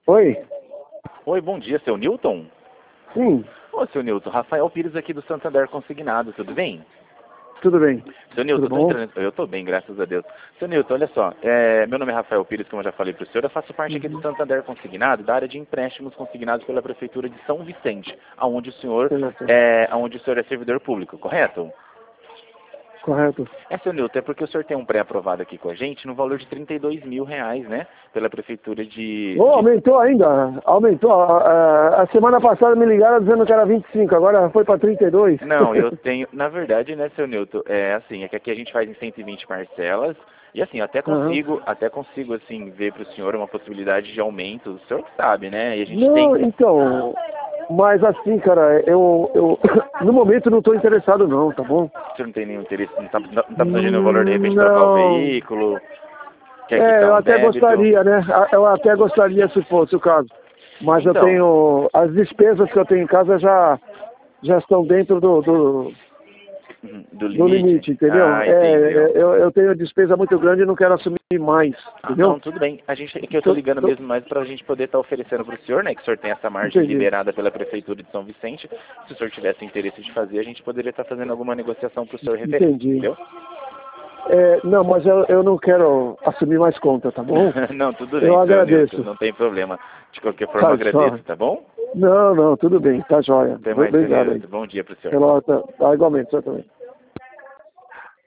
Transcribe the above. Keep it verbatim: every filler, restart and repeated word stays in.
Oi? Oi, bom dia, seu Newton? Sim, Ô, seu Newton, Rafael Pires aqui do Santander Consignado, tudo bem? tudo bem. Seu Newton, Tudo eu tô bom? entrando... eu tô bem, graças a Deus. Seu Newton, olha só, é, meu nome é Rafael Pires, como eu já falei para o senhor, eu faço parte aqui do Uhum. Santander Consignado, da área de empréstimos consignados pela Prefeitura de São Vicente, aonde o senhor Certo. é, aonde o senhor é servidor público, correto? Correto. É, seu Newton, é porque o senhor tem um pré-aprovado aqui com a gente no valor de trinta e dois mil reais, né? Pela Prefeitura de... Oh, de... aumentou ainda. Aumentou. A, a, a semana passada me ligaram dizendo que era vinte e cinco, agora foi para trinta e dois. Não, eu tenho... Na verdade, né, seu Newton, é assim, é que aqui a gente faz em cento e vinte parcelas, e assim, eu até Uhum. consigo, até consigo, assim, ver para o senhor uma possibilidade de aumento, o senhor que sabe, né? E a gente tem... Não, então, mas assim, cara, eu, eu no momento não estou interessado não, tá bom? O senhor não tem nenhum interesse, não está não tá planejando o valor, de Hum, repente, trocar o Não. veículo, quer É, quitar eu um até débito? gostaria, né? Eu até gostaria se fosse o caso. Mas eu Então, tenho. As despesas que eu tenho em casa já, já estão dentro do, do, uhum, do do limite? limite, entendeu? Ah, É, entendeu. eu, eu tenho despesa muito grande e não quero assumir mais, Ah, não, entendeu? tudo bem. A gente, é que eu tô Tô- ligando tô- mesmo mais para a gente poder estar oferecendo para o senhor, né? Que o senhor tem essa margem entendi, liberada pela Prefeitura de São Vicente. Se o senhor tivesse interesse de fazer, a gente poderia estar fazendo alguma negociação para o senhor referente, entendi. entendeu? É, não, mas eu, eu não quero assumir mais conta, tá bom? Não, tudo Eu bem, seu Nilton, agradeço. não tem problema. De qualquer forma, Tá, agradeço, só. tá bom? Não, não, tudo bem, tá jóia. Até mais, seu Obrigado aí. Nilton. Bom dia para o senhor. Pela, tá, igualmente, só também.